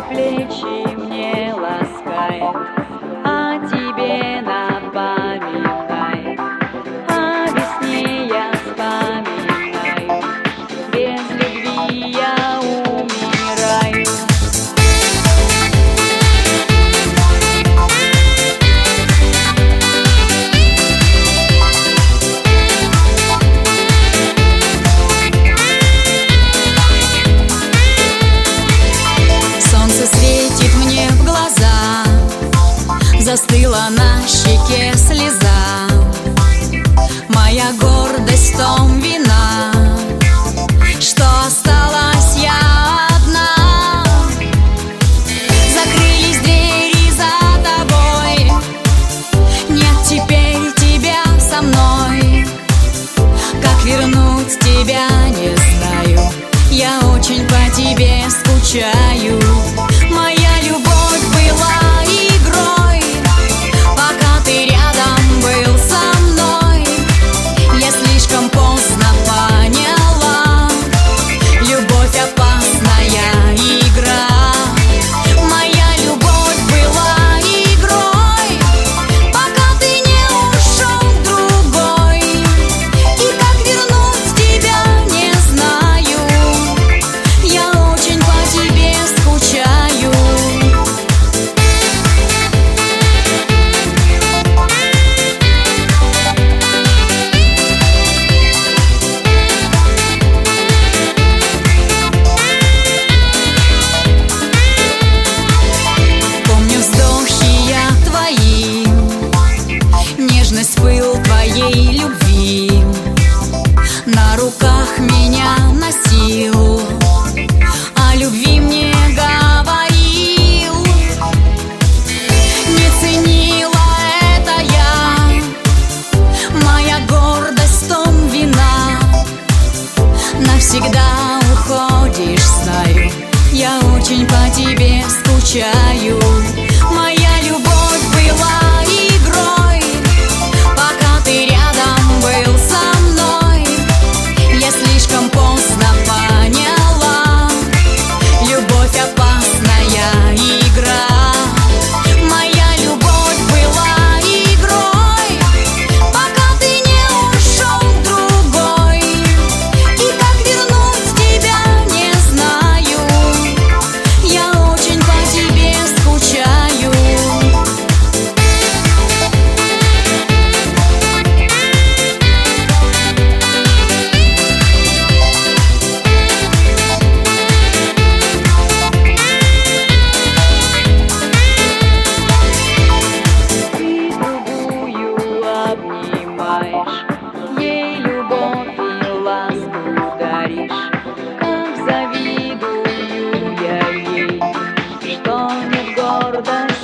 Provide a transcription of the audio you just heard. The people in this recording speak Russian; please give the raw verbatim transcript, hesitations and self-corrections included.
плечи мне ласкает, о тебе напоминает, о весне я вспоминаю, без любви я умираю. Светит мне в глаза, застыла на щеке слеза. Моя гордость в том вина, что осталась я одна. Закрылись двери за тобой, нет теперь тебя со мной. Как вернуть тебя, не знаю, я очень по тебе скучаю. Моя любовь была игрой, пока ты рядом был со мной. Я слишком поздно поняла, любовь опасная игра. Моя любовь была игрой, пока ты не ушел к другой. И как вернуть тебя, не знаю, я очень по тебе скучаю. Нежность, пыл твоей любви на руках меня носил, о любви мне говорил. Не ценила это я, моя гордость в том вина. Навсегда уходишь, знаю, я очень по тебе скучаю. Моя любовь была игрой, пока ты рядом был со мной. Я слишком поздно поняла, любовь опасная игра. Моя любовь была игрой, пока ты не ушел к другой. И как вернуть тебя, не знаю, я очень по тебе скучаю. Обнимаешь, ей любовь и ласку даришь. Как завидую я ей, что нет гордости.